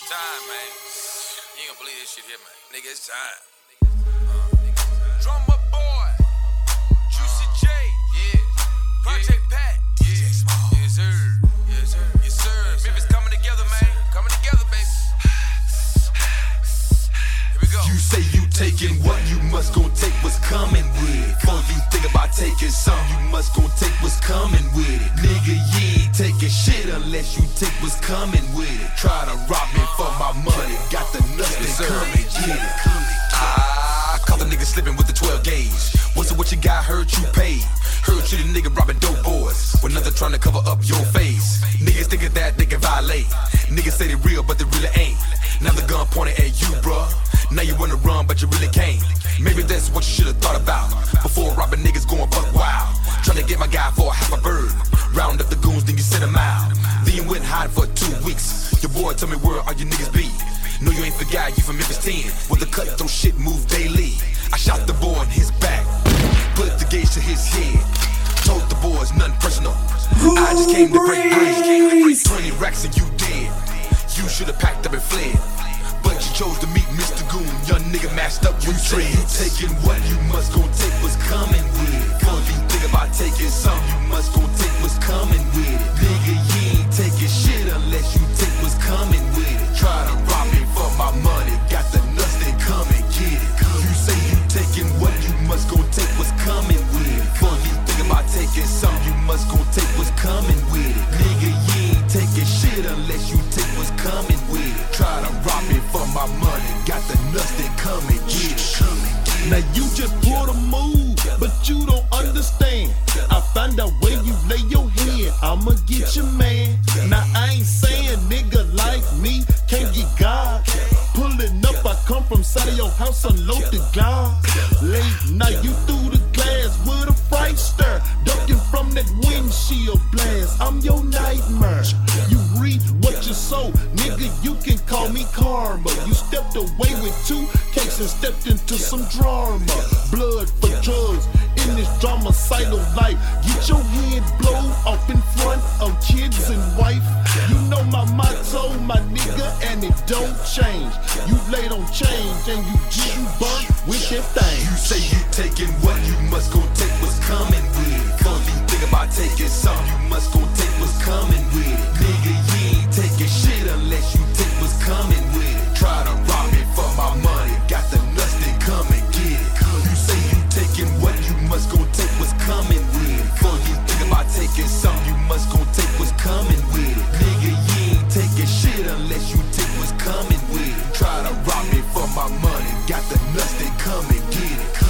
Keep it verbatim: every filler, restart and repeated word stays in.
It's time, man. You ain't gonna believe this shit here, man. Nigga, it's time. Uh, Drummer boy, Juicy uh, J, yeah. Project yeah. Pat, yeah. Yes, sir, yes, sir, yes, sir. Yes, Memphis coming together, man. Coming together, baby. Here we go. You say you taking what you must gon' take what's coming with it. Before you think about taking some, you must gon' take what's coming with it. Nigga, you ain't taking shit unless you take what's coming with it. Try to rob me for my money, got the nothing yes, coming, get it. Ah, I caught the nigga slipping with the twelve gauge. What's it what you got, heard you paid. Heard you the nigga robbing dope boys with nothing trying to cover up your face. Niggas thinking that they can violate. Niggas say they real, but they really ain't. Now the gun pointed at you, bruh. Now you wanna run, but you really can't. Maybe that's what you should've thought about before robbing niggas going buck wild. Trying to get my guy for a half a bird. Round up the goons, then you send him out. Then you went hide for two weeks. Your boy told me where all you niggas be. No, you ain't forgot, you from Memphis ten. With the cutthroat shit move daily. I shot the boy in his back, put the gauge to his head. Told the boys nothing personal. Who I just came to break bread. breeze? twenty racks and you dead. You should've packed up and fled, but you chose to meet Mister Goon. Young nigga mashed up with dreads. You taking what you must gon' take what's coming with it. Before you think about taking some, you must gon' take what's coming with it. Nigga, you ain't taking shit unless you take what's coming with it. Try to rob me for my money, got the nuts, then come and get it. You say you taking what you must gon' take what's coming with it. Before you think about taking some, you must gon' take what's coming with it. Nigga, you ain't taking shit unless you take what's coming with it. Try to rob me for my money, got the nuts, then come and get it. Now you just pull the move, but you don't understand. I find out where you lay your head, I'ma get your man. Now I ain't saying nigga like me can't get God. Pulling up, I come from side of your house, unload the God. Late night, you through the glass with a fright stir, ducking from that windshield blast. I'm your nightmare. You reap what you sow, nigga. You can call me karma. You stepped away with two cakes and stepped into some drama. Blood for drugs in this dramacidal life. Get your head blown off in front of kids and wife. You know my motto, my nigga, and it don't change. You late on change and you get you burnt with that thing. You say you taking what you must gon' take what's coming with it. Before you think about taking some, you must gon' take what's coming with it. Nigga, you ain't taking shit unless you take what's coming with it. Try to rob me for my money, got the nuts, then come and get it. You say you taking what you must gon' take what's coming with it. Before you think about taking some, you must gon' take what's coming with it. Nigga, you ain't taking shit unless you take what's coming with it. Try to rob me for my money, got the nuts, then come and get it.